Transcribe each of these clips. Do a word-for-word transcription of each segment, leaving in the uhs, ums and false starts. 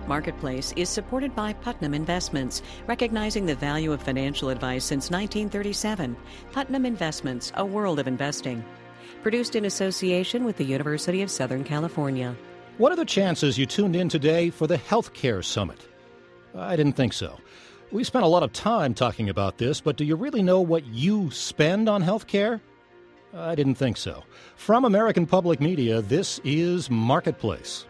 Marketplace is supported by Putnam Investments, recognizing the value of financial advice since nineteen thirty-seven. Putnam Investments, a world of investing. Produced in association with the University of Southern California. What are the chances you tuned in today for the Healthcare Summit? I didn't think so. We spent a lot of time talking about this, but do you really know what you spend on healthcare? I didn't think so. From American Public Media, this is Marketplace.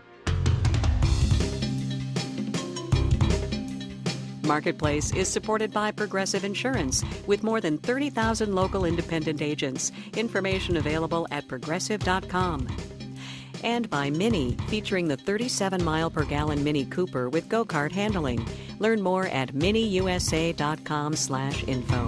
Marketplace is supported by Progressive Insurance, with more than thirty thousand local independent agents. Information available at progressive dot com. And by Mini, featuring the thirty-seven mile per gallon Mini Cooper with go-kart handling. Learn more at mini u s a dot com slash info.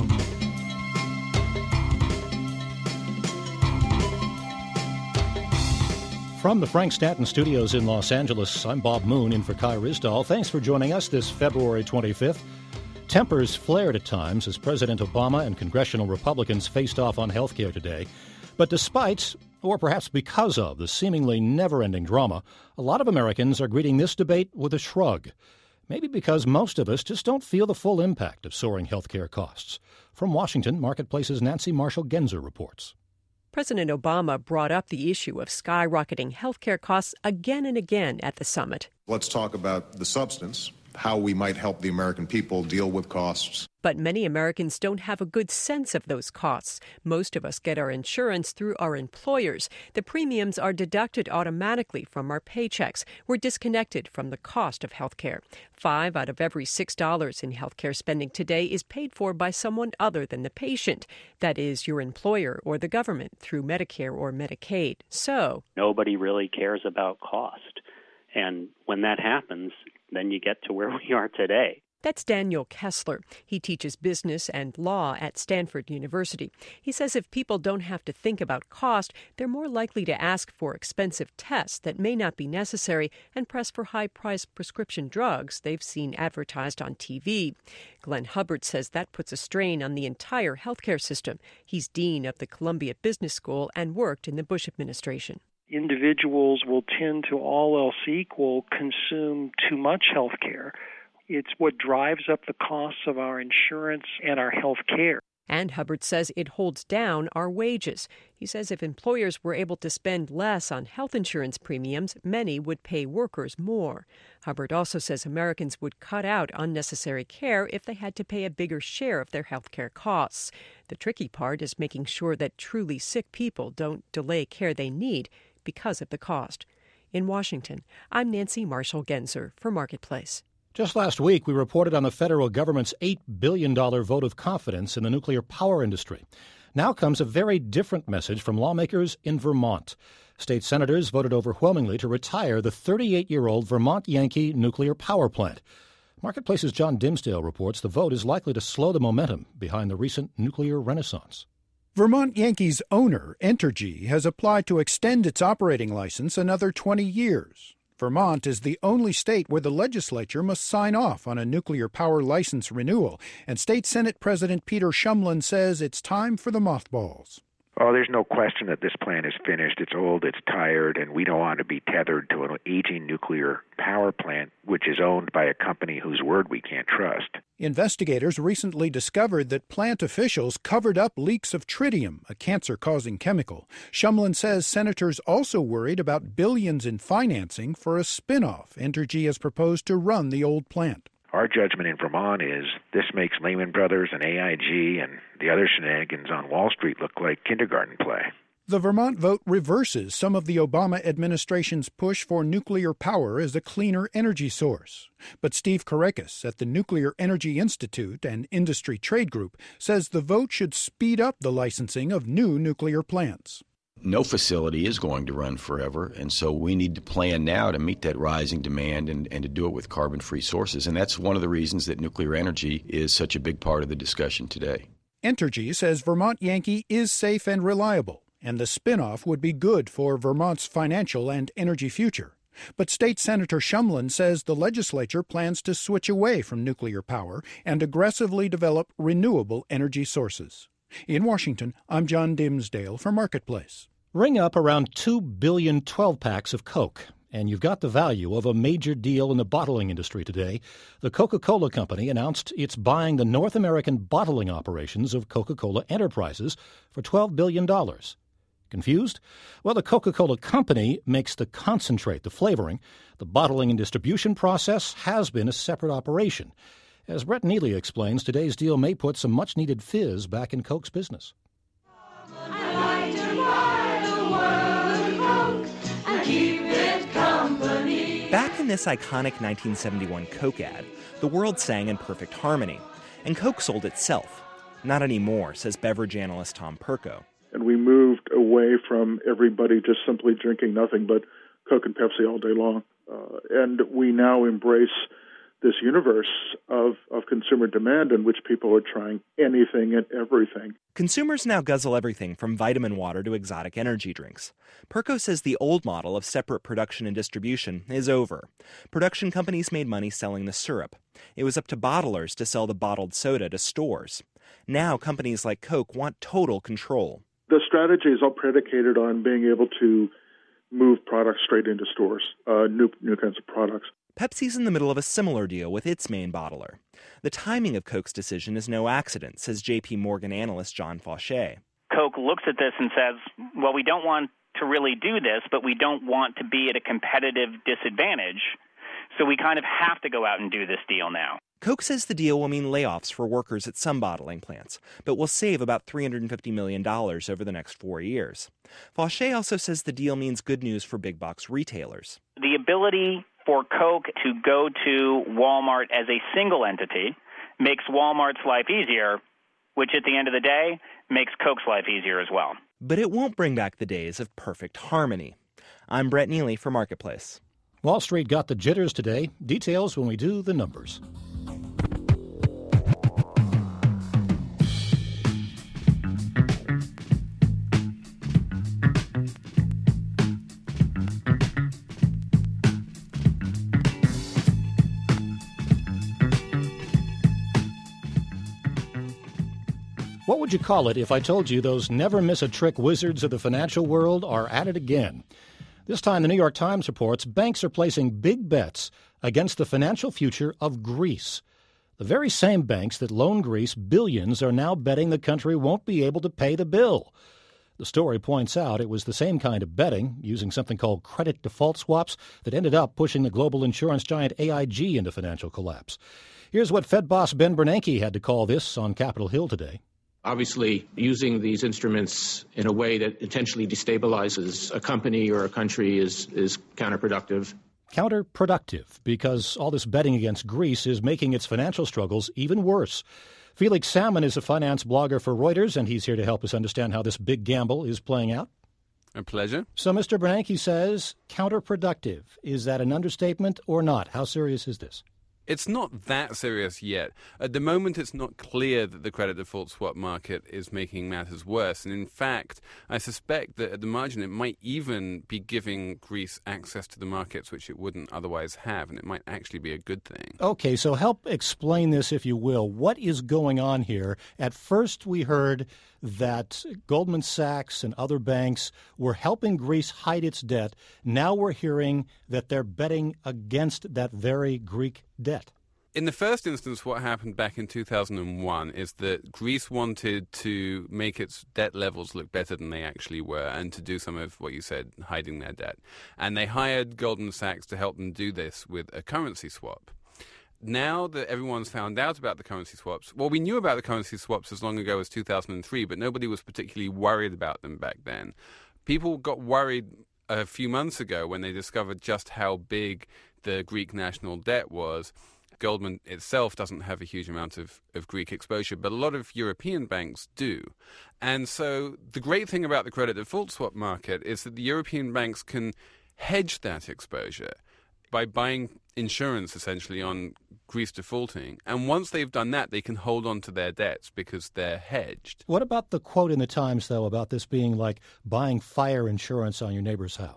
From the Frank Stanton Studios in Los Angeles, I'm Bob Moon in for Kai Ryssdal. Thanks for joining us this February twenty-fifth. Tempers flared at times as President Obama and congressional Republicans faced off on health care today. But despite, or perhaps because of, the seemingly never-ending drama, a lot of Americans are greeting this debate with a shrug. Maybe because most of us just don't feel the full impact of soaring health care costs. From Washington, Marketplace's Nancy Marshall-Genzer reports. President Obama brought up the issue of skyrocketing health care costs again and again at the summit. Let's talk about the substance, how we might help the American people deal with costs. But many Americans don't have a good sense of those costs. Most of us get our insurance through our employers. The premiums are deducted automatically from our paychecks. We're disconnected from the cost of health care. Five out of every six dollars in health care spending today is paid for by someone other than the patient. That is, your employer or the government through Medicare or Medicaid. So nobody really cares about cost. And when that happens, then you get to where we are today. That's Daniel Kessler. He teaches business and law at Stanford University. He says if people don't have to think about cost, they're more likely to ask for expensive tests that may not be necessary and press for high-priced prescription drugs they've seen advertised on T V. Glenn Hubbard says that puts a strain on the entire healthcare system. He's dean of the Columbia Business School and worked in the Bush administration. Individuals will tend to, all else equal, consume too much health care. It's what drives up the costs of our insurance and our health care. And Hubbard says it holds down our wages. He says if employers were able to spend less on health insurance premiums, many would pay workers more. Hubbard also says Americans would cut out unnecessary care if they had to pay a bigger share of their health care costs. The tricky part is making sure that truly sick people don't delay care they need because of the cost. In Washington, I'm Nancy Marshall-Genzer for Marketplace. Just last week, we reported on the federal government's eight billion dollars vote of confidence in the nuclear power industry. Now comes a very different message from lawmakers in Vermont. State senators voted overwhelmingly to retire the thirty-eight-year-old Vermont Yankee nuclear power plant. Marketplace's John Dimsdale reports the vote is likely to slow the momentum behind the recent nuclear renaissance. Vermont Yankees owner Entergy has applied to extend its operating license another twenty years. Vermont is the only state where the legislature must sign off on a nuclear power license renewal, and State Senate President Peter Shumlin says it's time for the mothballs. Oh, there's no question that this plant is finished. It's old, it's tired, and we don't want to be tethered to an aging nuclear power plant, which is owned by a company whose word we can't trust. Investigators recently discovered that plant officials covered up leaks of tritium, a cancer-causing chemical. Shumlin says senators also worried about billions in financing for a spin-off Entergy has proposed to run the old plant. Our judgment in Vermont is this makes Lehman Brothers and A I G and the other shenanigans on Wall Street look like kindergarten play. The Vermont vote reverses some of the Obama administration's push for nuclear power as a cleaner energy source. But Steve Korekis at the Nuclear Energy Institute and Industry Trade Group says the vote should speed up the licensing of new nuclear plants. No facility is going to run forever, and so we need to plan now to meet that rising demand and, and to do it with carbon-free sources. And that's one of the reasons that nuclear energy is such a big part of the discussion today. Entergy says Vermont Yankee is safe and reliable, and the spinoff would be good for Vermont's financial and energy future. But State Senator Shumlin says the legislature plans to switch away from nuclear power and aggressively develop renewable energy sources. In Washington, I'm John Dimsdale for Marketplace. Ring up around two billion twelve-packs of Coke. And you've got the value of a major deal in the bottling industry today. The Coca-Cola Company announced it's buying the North American bottling operations of Coca-Cola Enterprises for twelve billion dollars. Confused? Well, the Coca-Cola Company makes the concentrate, the flavoring. The bottling and distribution process has been a separate operation. As Brett Neely explains, today's deal may put some much-needed fizz back in Coke's business. I like to buy the world of Coke and keep it company. Back in this iconic nineteen seventy-one Coke ad, the world sang in perfect harmony, and Coke sold itself. Not anymore, says beverage analyst Tom Perko. And we moved away from everybody just simply drinking nothing but Coke and Pepsi all day long. Uh, and we now embrace this universe of, of consumer demand in which people are trying anything and everything. Consumers now guzzle everything from vitamin water to exotic energy drinks. Perko says the old model of separate production and distribution is over. Production companies made money selling the syrup. It was up to bottlers to sell the bottled soda to stores. Now companies like Coke want total control. The strategy is all predicated on being able to move products straight into stores, uh, new new kinds of products. Pepsi's in the middle of a similar deal with its main bottler. The timing of Coke's decision is no accident, says J P Morgan analyst John Fauché. Coke looks at this and says, well, we don't want to really do this, but we don't want to be at a competitive disadvantage, so we kind of have to go out and do this deal now. Coke says the deal will mean layoffs for workers at some bottling plants, but will save about three hundred fifty million dollars over the next four years. Fauché also says the deal means good news for big box retailers. The ability for Coke to go to Walmart as a single entity makes Walmart's life easier, which at the end of the day makes Coke's life easier as well. But it won't bring back the days of perfect harmony. I'm Brett Neely for Marketplace. Wall Street got the jitters today. Details when we do the numbers. What would you call it if I told you those never-miss-a-trick wizards of the financial world are at it again? This time, the New York Times reports banks are placing big bets against the financial future of Greece. The very same banks that loan Greece billions are now betting the country won't be able to pay the bill. The story points out it was the same kind of betting, using something called credit default swaps, that ended up pushing the global insurance giant A I G into financial collapse. Here's what Fed boss Ben Bernanke had to call this on Capitol Hill today. Obviously, using these instruments in a way that intentionally destabilizes a company or a country is, is counterproductive. Counterproductive, because all this betting against Greece is making its financial struggles even worse. Felix Salmon is a finance blogger for Reuters, and he's here to help us understand how this big gamble is playing out. A pleasure. So Mister Bernanke says counterproductive. Is that an understatement or not? How serious is this? It's not that serious yet. At the moment, it's not clear that the credit default swap market is making matters worse. And in fact, I suspect that at the margin, it might even be giving Greece access to the markets which it wouldn't otherwise have. And it might actually be a good thing. Okay, so help explain this, if you will. What is going on here? At first, we heard that Goldman Sachs and other banks were helping Greece hide its debt. Now we're hearing that they're betting against that very Greek debt. In the first instance, what happened back in two thousand one is that Greece wanted to make its debt levels look better than they actually were and to do some of what you said, hiding their debt. And they hired Goldman Sachs to help them do this with a currency swap. Now that everyone's found out about the currency swaps, well, we knew about the currency swaps as long ago as two thousand three, but nobody was particularly worried about them back then. People got worried a few months ago when they discovered just how big the Greek national debt was. Goldman itself doesn't have a huge amount of, of Greek exposure, but a lot of European banks do. And so the great thing about the credit default swap market is that the European banks can hedge that exposure by buying insurance, essentially, on Greece defaulting. And once they've done that, they can hold on to their debts because they're hedged. What about the quote in the Times, though, about this being like buying fire insurance on your neighbor's house?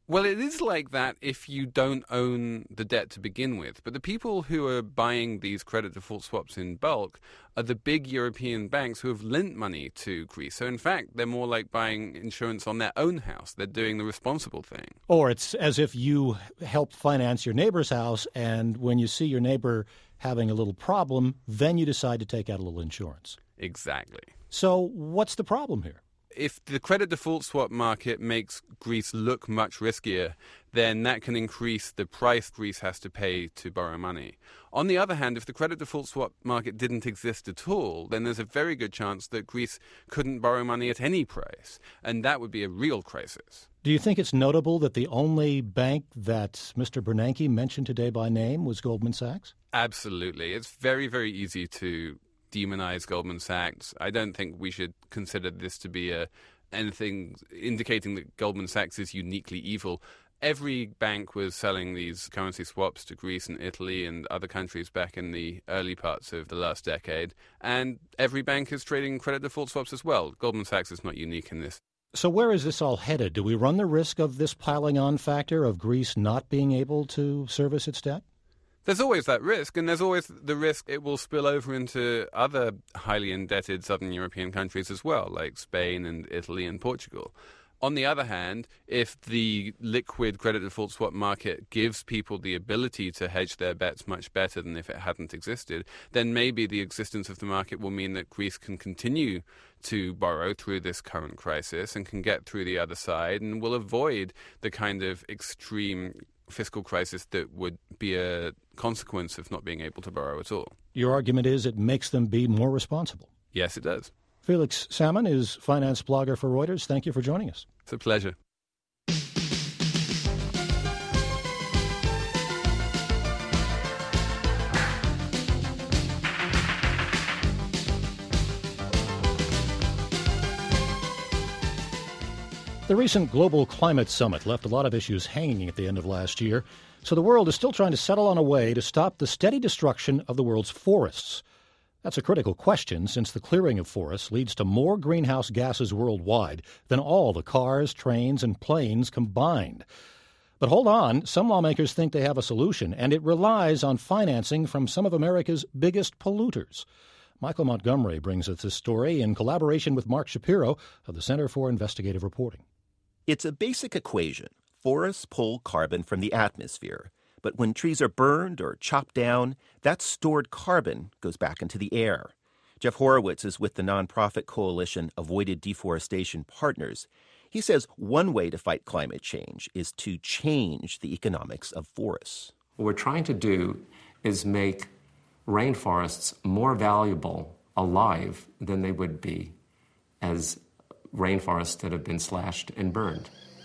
Well, it is like that if you don't own the debt to begin with. But the people who are buying these credit default swaps in bulk are the big European banks who have lent money to Greece. So, in fact, they're more like buying insurance on their own house. They're doing the responsible thing. Or it's as if you help finance your neighbor's house, and when you see your neighbor having a little problem, then you decide to take out a little insurance. Exactly. So what's the problem here? If the credit default swap market makes Greece look much riskier, then that can increase the price Greece has to pay to borrow money. On the other hand, if the credit default swap market didn't exist at all, then there's a very good chance that Greece couldn't borrow money at any price, and that would be a real crisis. Do you think it's notable that the only bank that Mister Bernanke mentioned today by name was Goldman Sachs? Absolutely. It's very, very easy to demonize Goldman Sachs. I don't think we should consider this to be a, anything indicating that Goldman Sachs is uniquely evil. Every bank was selling these currency swaps to Greece and Italy and other countries back in the early parts of the last decade. And every bank is trading credit default swaps as well. Goldman Sachs is not unique in this. So where is this all headed? Do we run the risk of this piling on factor of Greece not being able to service its debt? There's always that risk, and there's always the risk it will spill over into other highly indebted southern European countries as well, like Spain and Italy and Portugal. On the other hand, if the liquid credit default swap market gives people the ability to hedge their bets much better than if it hadn't existed, then maybe the existence of the market will mean that Greece can continue to borrow through this current crisis and can get through the other side and will avoid the kind of extreme fiscal crisis that would be a consequence of not being able to borrow at all. Your argument is it makes them be more responsible. Yes, it does. Felix Salmon is finance blogger for Reuters. Thank you for joining us. It's a pleasure. The recent Global Climate Summit left a lot of issues hanging at the end of last year, so the world is still trying to settle on a way to stop the steady destruction of the world's forests. That's a critical question, since the clearing of forests leads to more greenhouse gases worldwide than all the cars, trains, and planes combined. But hold on, some lawmakers think they have a solution, and it relies on financing from some of America's biggest polluters. Michael Montgomery brings us this story in collaboration with Mark Shapiro of the Center for Investigative Reporting. It's a basic equation. Forests pull carbon from the atmosphere. But when trees are burned or chopped down, that stored carbon goes back into the air. Jeff Horowitz is with the nonprofit coalition Avoided Deforestation Partners. He says one way to fight climate change is to change the economics of forests. What we're trying to do is make rainforests more valuable alive than they would be as rainforests that have been slashed and burned.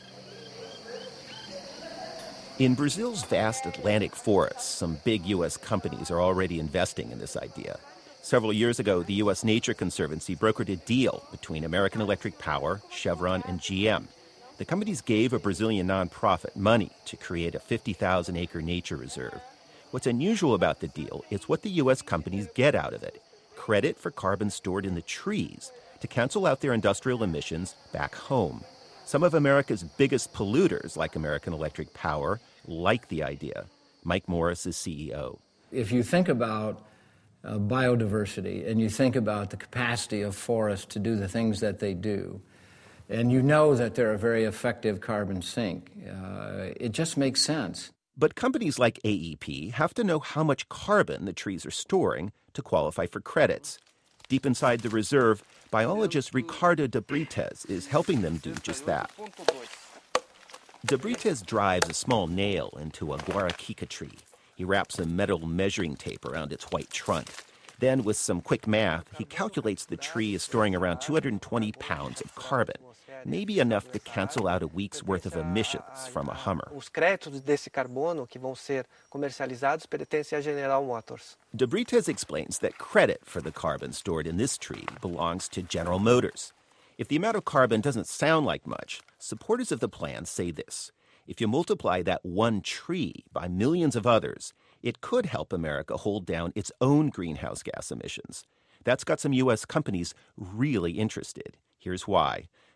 In Brazil's vast Atlantic forests, some big U S companies are already investing in this idea. Several years ago, the U S Nature Conservancy brokered a deal between American Electric Power, Chevron, and G M. The companies gave a Brazilian nonprofit money to create a fifty thousand acre nature reserve. What's unusual about the deal is what the U S companies get out of it: credit for carbon stored in the trees to cancel out their industrial emissions back home. Some of America's biggest polluters, like American Electric Power, like the idea. Mike Morris is C E O. If you think about uh, biodiversity and you think about the capacity of forests to do the things that they do, and you know that they're a very effective carbon sink, uh, it just makes sense. But companies like A E P have to know how much carbon the trees are storing to qualify for credits. Deep inside the reserve, biologist Ricardo de Brites is helping them do just that. De Brites drives a small nail into a guaraquica tree. He wraps a metal measuring tape around its white trunk. Then, with some quick math, he calculates the tree is storing around two hundred twenty pounds of carbon, maybe enough to cancel out a week's worth of emissions from a Hummer. Os créditos desse carbono que vão ser comercializados pertencem à General Motors. De Brites explains that credit for the carbon stored in this tree belongs to General Motors. If the amount of carbon doesn't sound like much, supporters of the plan say this: if you multiply that one tree by millions of others, it could help America hold down its own greenhouse gas emissions. That's got some U S companies really interested. Here's why.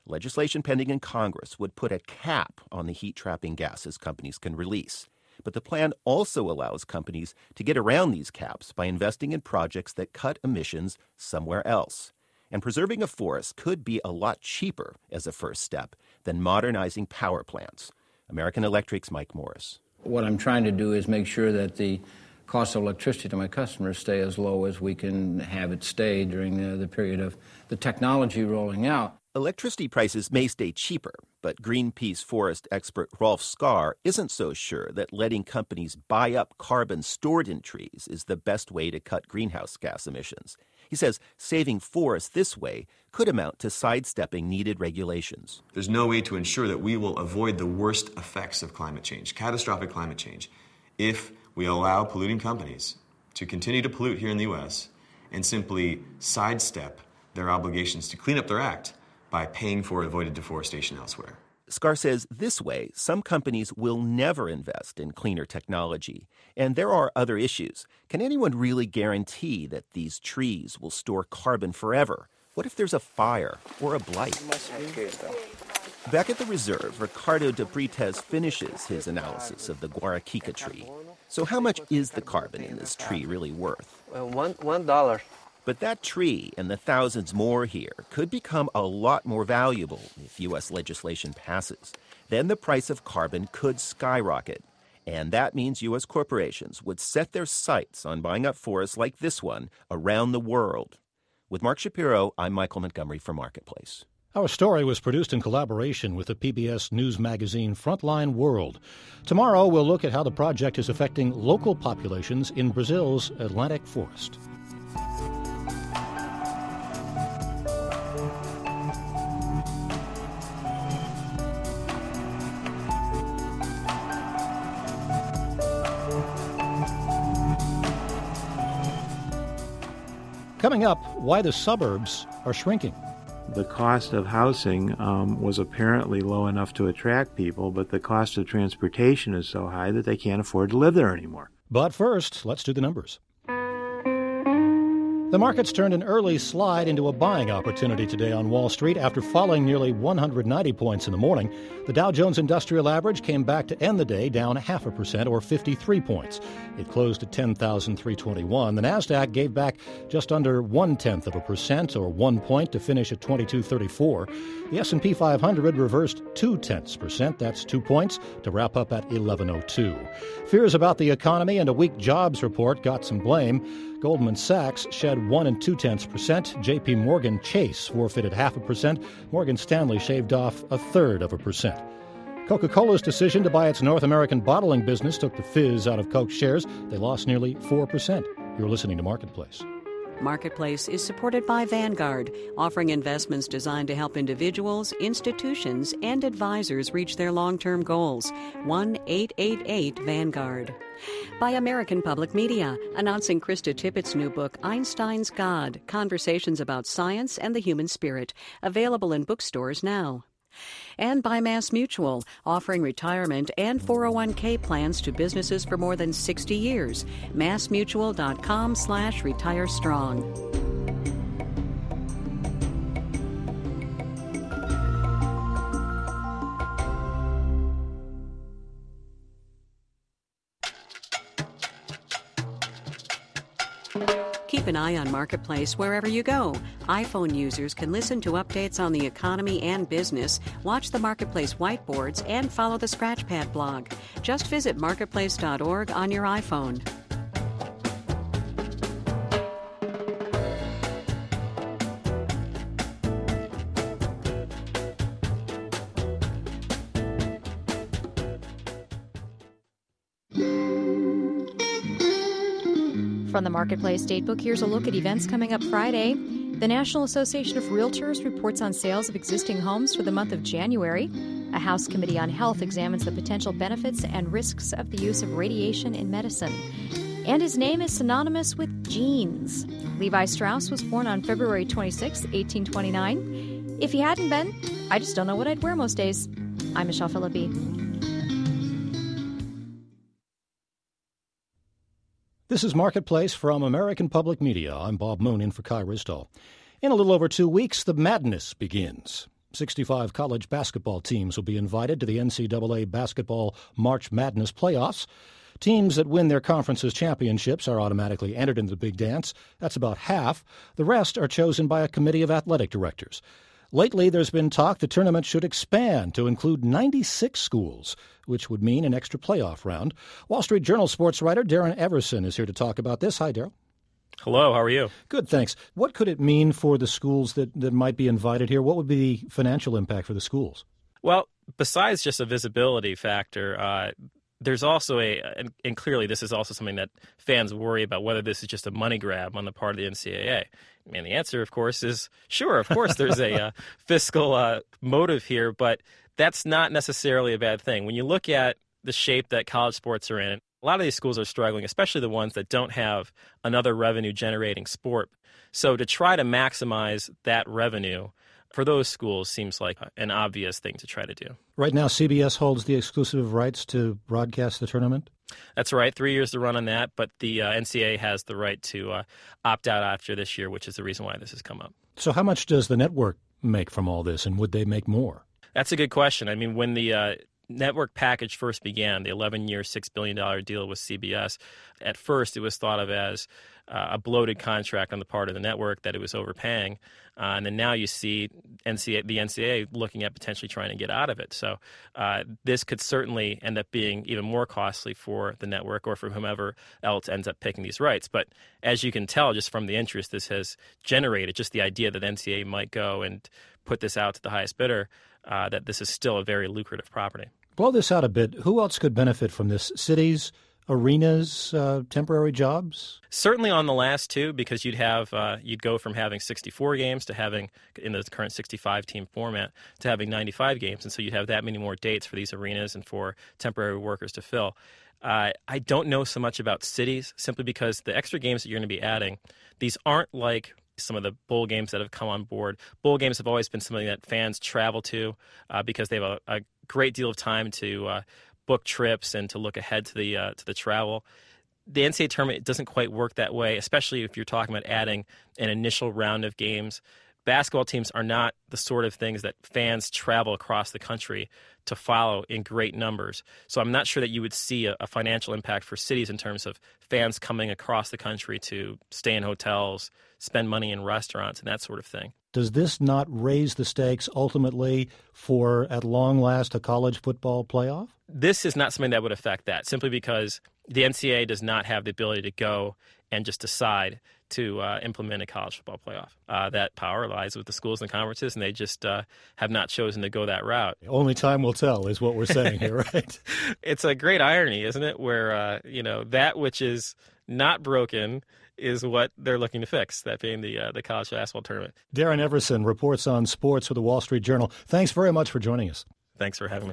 Legislation pending in Congress would put a cap on the heat-trapping gases companies can release. But the plan also allows companies to get around these caps by investing in projects that cut emissions somewhere else. And preserving a forest could be a lot cheaper as a first step than modernizing power plants. American Electric's Mike Morris. What I'm trying to do is make sure that the cost of electricity to my customers stay as low as we can have it stay during the, the period of the technology rolling out. Electricity prices may stay cheaper, but Greenpeace forest expert Rolf Skar isn't so sure that letting companies buy up carbon stored in trees is the best way to cut greenhouse gas emissions. He says saving forests this way could amount to sidestepping needed regulations. There's no way to ensure that we will avoid the worst effects of climate change, catastrophic climate change, if we allow polluting companies to continue to pollute here in the U S and simply sidestep their obligations to clean up their act by paying for avoided deforestation elsewhere. Skar says this way, some companies will never invest in cleaner technology. And there are other issues. Can anyone really guarantee that these trees will store carbon forever? What if there's a fire or a blight? Back at the reserve, Ricardo de Brites finishes his analysis of the Guaraquica tree. So how much is the carbon in this tree really worth? Uh, one, one dollar. But that tree and the thousands more here could become a lot more valuable if U S legislation passes. Then the price of carbon could skyrocket. And that means U S corporations would set their sights on buying up forests like this one around the world. With Mark Shapiro, I'm Michael Montgomery for Marketplace. Our story was produced in collaboration with the P B S News magazine Frontline World. Tomorrow, we'll look at how the project is affecting local populations in Brazil's Atlantic forest. Coming up, why the suburbs are shrinking. The cost of housing um, was apparently low enough to attract people, but the cost of transportation is so high that they can't afford to live there anymore. But first, let's do the numbers. The markets turned an early slide into a buying opportunity today on Wall Street after falling nearly one hundred ninety points in the morning. The Dow Jones Industrial Average came back to end the day down half a percent or fifty-three points. It closed at ten thousand three hundred twenty-one. The Nasdaq gave back just under one-tenth of a percent or one point to finish at twenty-two thirty-four. The S and P five hundred reversed two-tenths percent. That's two points to wrap up at eleven oh two. Fears about the economy and a weak jobs report got some blame. Goldman Sachs shed one and two-tenths percent. J P Morgan Chase forfeited half a percent. Morgan Stanley shaved off a third of a percent. Coca-Cola's decision to buy its North American bottling business took the fizz out of Coke shares. They lost nearly four percent. You're listening to Marketplace. Marketplace is supported by Vanguard, offering investments designed to help individuals, institutions, and advisors reach their long-term goals. one eight eight eight Vanguard. By American Public Media, announcing Krista Tippett's new book, Einstein's God, Conversations About Science and the Human Spirit, available in bookstores now. And by MassMutual, offering retirement and four oh one k plans to businesses for more than sixty years. MassMutual.com slash retire strong. Keep an eye on Marketplace wherever you go. iPhone users can listen to updates on the economy and business, watch the Marketplace whiteboards, and follow the Scratchpad blog. Just visit marketplace dot org on your iPhone. From the Marketplace Datebook, here's a look at events coming up Friday. The National Association of Realtors reports on sales of existing homes for the month of January. A House Committee on Health examines the potential benefits and risks of the use of radiation in medicine. And his name is synonymous with genes. Levi Strauss was born on February twenty-sixth, eighteen twenty-nine. If he hadn't been, I just don't know what I'd wear most days. I'm Michelle Philippi. This is Marketplace from American Public Media. I'm Bob Moon in for Kai Risdall. In a little over two weeks, the madness begins. sixty-five college basketball teams will be invited to the N C double A Basketball March Madness playoffs. Teams that win their conference's championships are automatically entered into the big dance. That's about half. The rest are chosen by a committee of athletic directors. Lately, there's been talk the tournament should expand to include ninety-six schools, which would mean an extra playoff round. Wall Street Journal sports writer Darren Everson is here to talk about this. Hi, Darren. Hello, how are you? Good, thanks. What could it mean for the schools that, that might be invited here? What would be the financial impact for the schools? Well, besides just a visibility factor, uh, there's also a, and, and clearly this is also something that fans worry about, whether this is just a money grab on the part of the N C double A. And the answer, of course, is sure, of course, there's a uh, fiscal uh, motive here, but that's not necessarily a bad thing. When you look at the shape that college sports are in, a lot of these schools are struggling, especially the ones that don't have another revenue-generating sport. So to try to maximize that revenue for those schools seems like an obvious thing to try to do. Right now, C B S holds the exclusive rights to broadcast the tournament? That's right. Three years to run on that, but the uh, N C double A has the right to uh, opt out after this year, which is the reason why this has come up. So how much does the network make from all this, and would they make more? That's a good question. I mean, when the uh, network package first began, the eleven-year, six billion dollars deal with C B S, at first it was thought of as uh, a bloated contract on the part of the network, that it was overpaying. Uh, and then now you see N C double A, the N C double A looking at potentially trying to get out of it. So uh, this could certainly end up being even more costly for the network or for whomever else ends up picking these rights. But as you can tell just from the interest this has generated, just the idea that N C double A might go and put this out to the highest bidder, uh, that this is still a very lucrative property. Blow this out a bit. Who else could benefit from this? Cities, arenas, uh, temporary jobs? Certainly on the last two, because you'd have uh, you'd go from having sixty-four games to having, in the current sixty-five team format, to having ninety-five games, and so you'd have that many more dates for these arenas and for temporary workers to fill. Uh, I don't know so much about cities, simply because the extra games that you're going to be adding, these aren't like some of the bowl games that have come on board. Bowl games have always been something that fans travel to uh, because they have a, a great deal of time to uh, book trips and to look ahead to the uh, to the travel. The N C double A tournament doesn't quite work that way, especially if you're talking about adding an initial round of games. Basketball teams are not the sort of things that fans travel across the country to follow in great numbers. So I'm not sure that you would see a, a financial impact for cities in terms of fans coming across the country to stay in hotels, spend money in restaurants, and that sort of thing. Does this not raise the stakes ultimately for, at long last, a college football playoff? This is not something that would affect that, simply because the N C double A does not have the ability to go and just decide to uh, implement a college football playoff. Uh, that power lies with the schools and the conferences, and they just uh, have not chosen to go that route. Only time will tell is what we're saying here, right? It's a great irony, isn't it, where uh, you know that which is not broken is what they're looking to fix, that being the uh, the college basketball tournament. Darren Everson reports on sports for the Wall Street Journal. Thanks very much for joining us. Thanks for having me.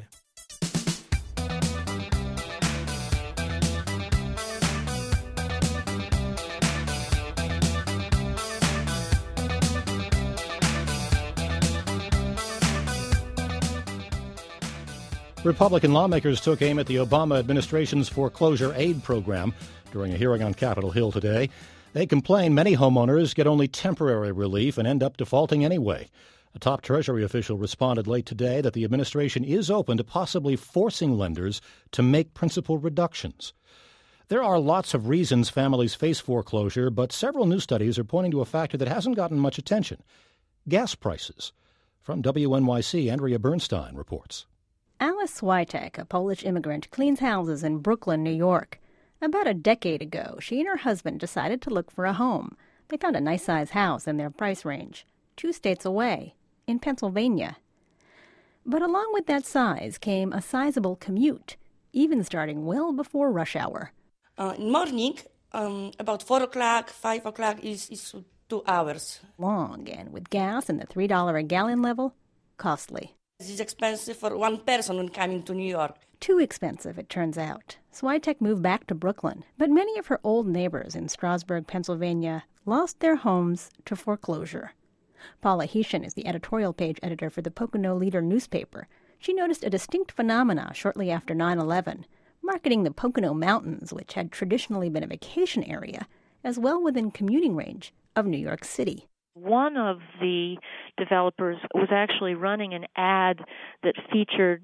Republican lawmakers took aim at the Obama administration's foreclosure aid program during a hearing on Capitol Hill today. They complain many homeowners get only temporary relief and end up defaulting anyway. A top Treasury official responded late today that the administration is open to possibly forcing lenders to make principal reductions. There are lots of reasons families face foreclosure, but several new studies are pointing to a factor that hasn't gotten much attention: gas prices. From W N Y C, Andrea Bernstein reports. Alice Switek, a Polish immigrant, cleans houses in Brooklyn, New York. About a decade ago, she and her husband decided to look for a home. They found a nice-sized house in their price range, two states away, in Pennsylvania. But along with that size came a sizable commute, even starting well before rush hour. Uh, in morning, um, about four o'clock, five o'clock is, is two hours. Long, and with gas in the three dollars a gallon level, costly. This is expensive for one person when coming to New York. Too expensive, it turns out. Switek moved back to Brooklyn, but many of her old neighbors in Strasburg, Pennsylvania, lost their homes to foreclosure. Paula Heshin is the editorial page editor for the Pocono Leader newspaper. She noticed a distinct phenomena shortly after nine eleven, marketing the Pocono Mountains, which had traditionally been a vacation area, as well within commuting range of New York City. One of the developers was actually running an ad that featured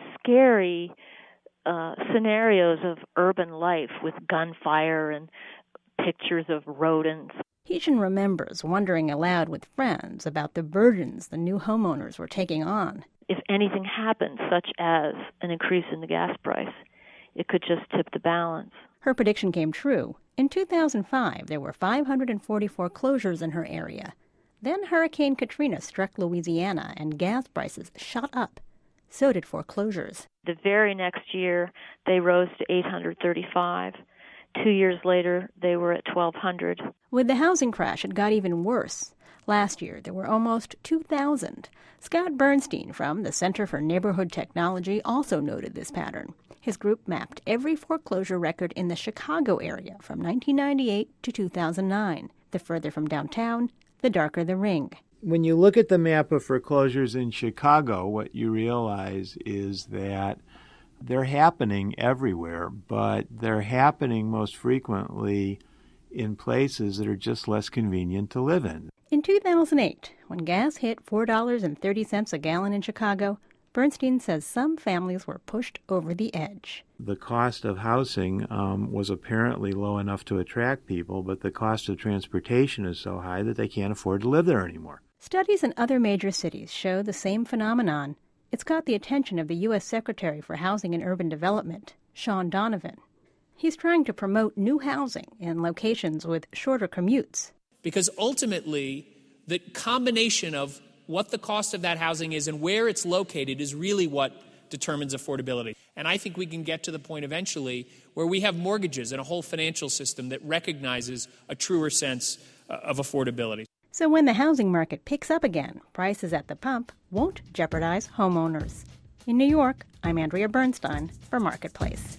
scary uh, scenarios of urban life with gunfire and pictures of rodents. Heejan remembers wondering aloud with friends about the burdens the new homeowners were taking on. If anything happened, such as an increase in the gas price, it could just tip the balance. Her prediction came true. In two thousand five, there were five hundred forty foreclosures in her area. Then Hurricane Katrina struck Louisiana and gas prices shot up. So did foreclosures. The very next year, they rose to eight hundred thirty-five. Two years later, they were at twelve hundred. With the housing crash, it got even worse. Last year, there were almost two thousand. Scott Bernstein from the Center for Neighborhood Technology also noted this pattern. His group mapped every foreclosure record in the Chicago area from nineteen ninety-eight to two thousand nine. The further from downtown, the darker the ring. When you look at the map of foreclosures in Chicago, what you realize is that they're happening everywhere, but they're happening most frequently in places that are just less convenient to live in. In two thousand eight, when gas hit four dollars and thirty cents a gallon in Chicago, Bernstein says some families were pushed over the edge. The cost of housing um, was apparently low enough to attract people, but the cost of transportation is so high that they can't afford to live there anymore. Studies in other major cities show the same phenomenon. It's caught the attention of the U S Secretary for Housing and Urban Development, Sean Donovan. He's trying to promote new housing in locations with shorter commutes. Because ultimately, the combination of what the cost of that housing is and where it's located is really what determines affordability. And I think we can get to the point eventually where we have mortgages and a whole financial system that recognizes a truer sense uh, of affordability. So when the housing market picks up again, prices at the pump won't jeopardize homeowners. In New York, I'm Andrea Bernstein for Marketplace.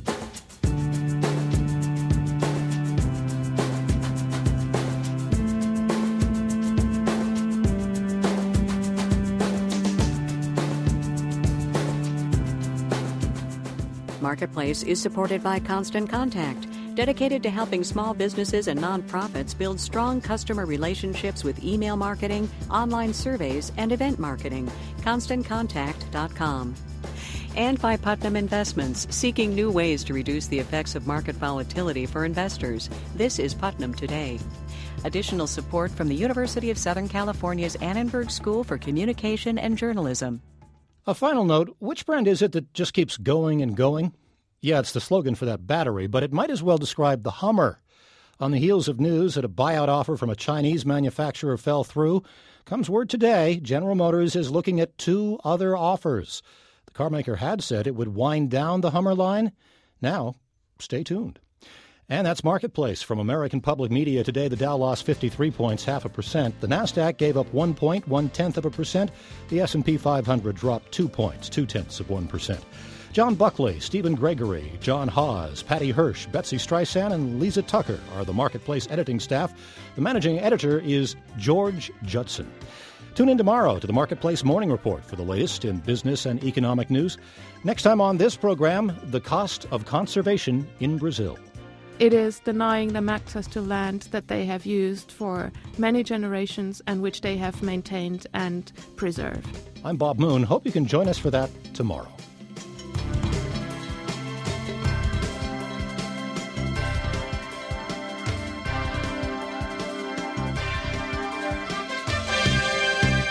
Marketplace is supported by Constant Contact, dedicated to helping small businesses and nonprofits build strong customer relationships with email marketing, online surveys, and event marketing. constant contact dot com. And by Putnam Investments, seeking new ways to reduce the effects of market volatility for investors. This is Putnam Today. Additional support from the University of Southern California's Annenberg School for Communication and Journalism. A final note, which brand is it that just keeps going and going? Yeah, it's the slogan for that battery, but it might as well describe the Hummer. On the heels of news that a buyout offer from a Chinese manufacturer fell through, comes word today General Motors is looking at two other offers. The carmaker had said it would wind down the Hummer line. Now, stay tuned. And that's Marketplace. From American Public Media today, the Dow lost fifty-three points, half a percent. The Nasdaq gave up one point, one-tenth of a percent. The S and P five hundred dropped two points, two-tenths of one percent. John Buckley, Stephen Gregory, John Hawes, Patty Hirsch, Betsy Streisand, and Lisa Tucker are the Marketplace editing staff. The managing editor is George Judson. Tune in tomorrow to the Marketplace Morning Report for the latest in business and economic news. Next time on this program, the cost of conservation in Brazil. It is denying them access to land that they have used for many generations and which they have maintained and preserved. I'm Bob Moon. Hope you can join us for that tomorrow.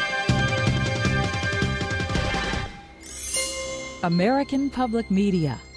American Public Media